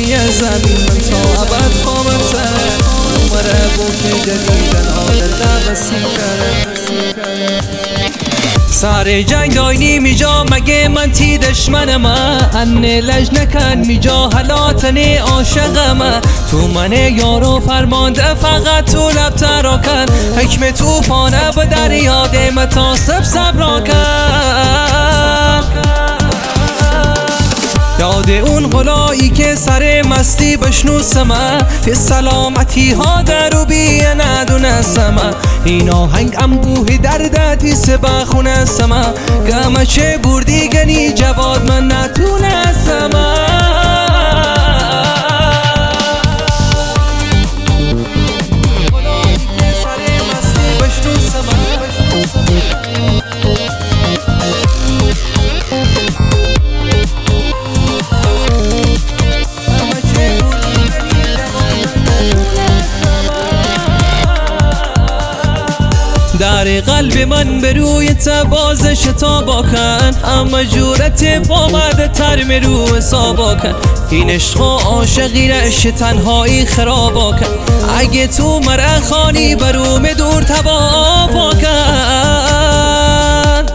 زمین من تا ابد خامتره مرا بوک جدیدن آدل بسی کرد سر جنگ داینی میجا مگه من تی دشمن ما انه لج نکن میجا حالاتنی عاشق ما تو من یارو فرمانده فقط تو لب ترا کن حکم توفانه به دریا دیم تاسب صبرا کن یاد اون غلایی که سر مستی بشنوسم فی سلامتی ها در و بی ندونستم این آهنگ انبوه دردتی سبا خونستم گمه چه بردی گنی جواد من نتونستم غلایی که سر مستی بشنوسم در قلب من به روی تباز شتابا کن اما جورت پامده ترم رو حسابا کن این عشق و عاشقی رش تنهایی خرابا کن اگه تو مرا خانی بروم دور تبابا کن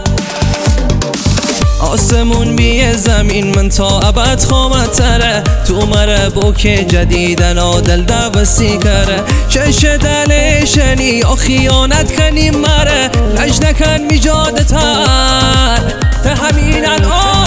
آسمون بی زمین من تا ابد خامتره تو مرا بوک جدیدن آدل دوستی کره چش دلشنی یا خیانت کنی مره لج نکن میجادتر همین الان